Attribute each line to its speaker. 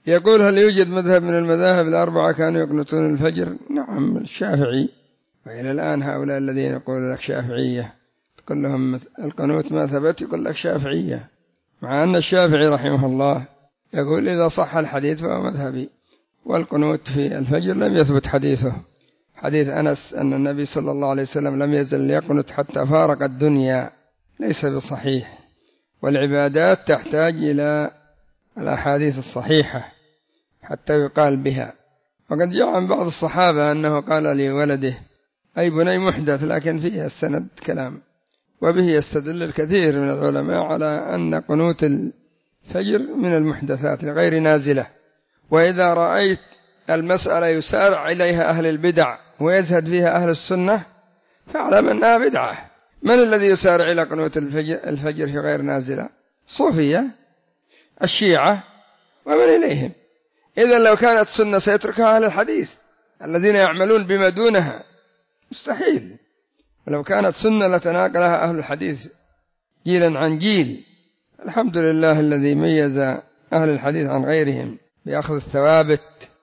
Speaker 1: يقول: هل يوجد مذهب من المذاهب الأربعة كانوا يقنطون الفجر؟ نعم، الشافعي. وإلى الآن هؤلاء الذين يقول لك شافعية تقول لهم القنوت ما ثبت، يقول لك شافعية، مع أن الشافعي رحمه الله يقول: إذا صح الحديث فهو مذهبي. والقنوت في الفجر لم يثبت حديثه. حديث أنس أن النبي صلى الله عليه وسلم لم يزل يقنت حتى فارق الدنيا ليس بصحيح. والعبادات تحتاج إلى الأحاديث الصحيحة حتى يقال بها. وقد جاء عن بعض الصحابة أنه قال لولده: أي بني محدث، لكن فيه السند كلام. وبه يستدل الكثير من العلماء على أن قنوت الفجر من المحدثات لغير نازلة. وإذا رأيت المسألة يسارع إليها أهل البدع ويزهد فيها أهل السنة فاعلم أنها بدعة. من الذي يسارع إلى قنوت الفجر في غير نازلة؟ صوفية، الشيعة، ومن إليهم. إذن لو كانت سنة سيتركها أهل الحديث الذين يعملون بما دونها، مستحيل. ولو كانت سنة لتناقلها أهل الحديث جيلا عن جيل. الحمد لله الذي ميز أهل الحديث عن غيرهم بأخذ الثوابت